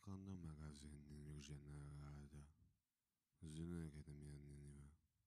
Quando magazine już generada. Zina kiedy mianiniwa.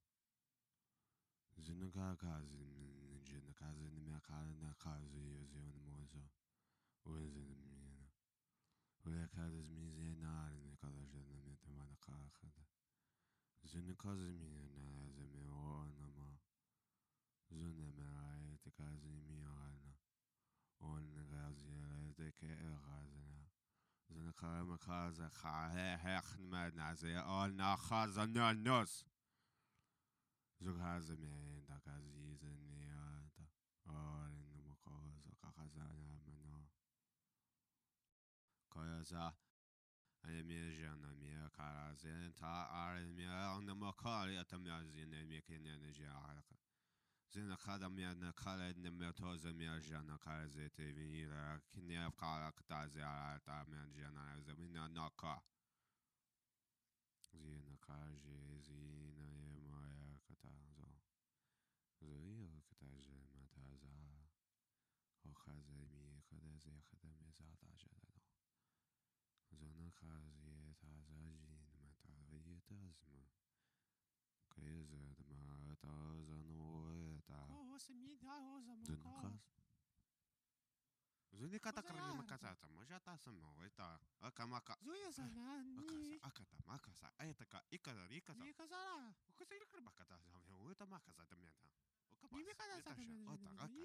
Zina kazi njena kazi ni miakala na kazi yozion mozo. Wenzin mina. Wele kazi mizi na ni kazi jena mita mana kakada. Zina kazi mina na zemi ona ma. Zina mera te kazi miana. On kazi te ke kazi na. Zina kama kazi hech na ze on na kazi na nos. Zukaza da kazi zeniata. Orin mokoza kakazana mano. Koyaza. Ayemijana mia karazen ta armia on the mokari at the mazin and making energy. Zina kadamia na kala in the metoza miajana karazete vinira kinia kala katazia ta miajana zamina naka. Zina kaji zina yemaya katazo. Zio kataja mataza. Okazemi kadaze kadame zata jadano. Zana kazi tazajin matavitazma. Kaiza the matazanoeta. Oh, semida rosa Zana moka. kaz. Zuni katakari makazata mojata samoeta. Akamaka. Zuya sanani. Akata makasa. Ayataka ikada rikasa. Nikazara. Ukasirikra bakata. Uta makasa tamianta. Mimi kada sa Ota